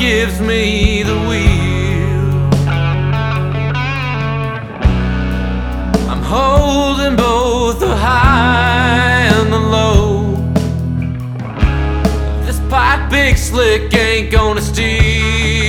gives me the wheel. I'm holding both the high and the low. This pipe big slick ain't gonna steal.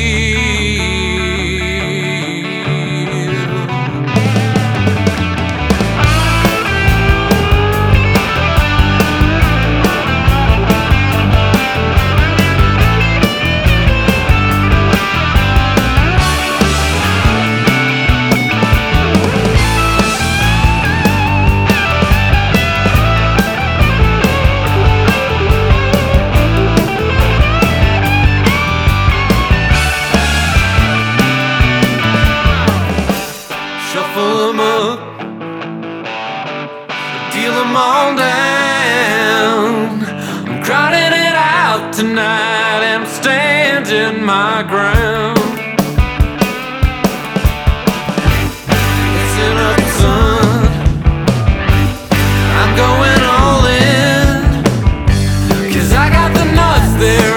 Shuffle them up, deal them all down. I'm crowding it out tonight and I'm standing my ground. Listen up, son, I'm going all in, 'cause I got the nuts there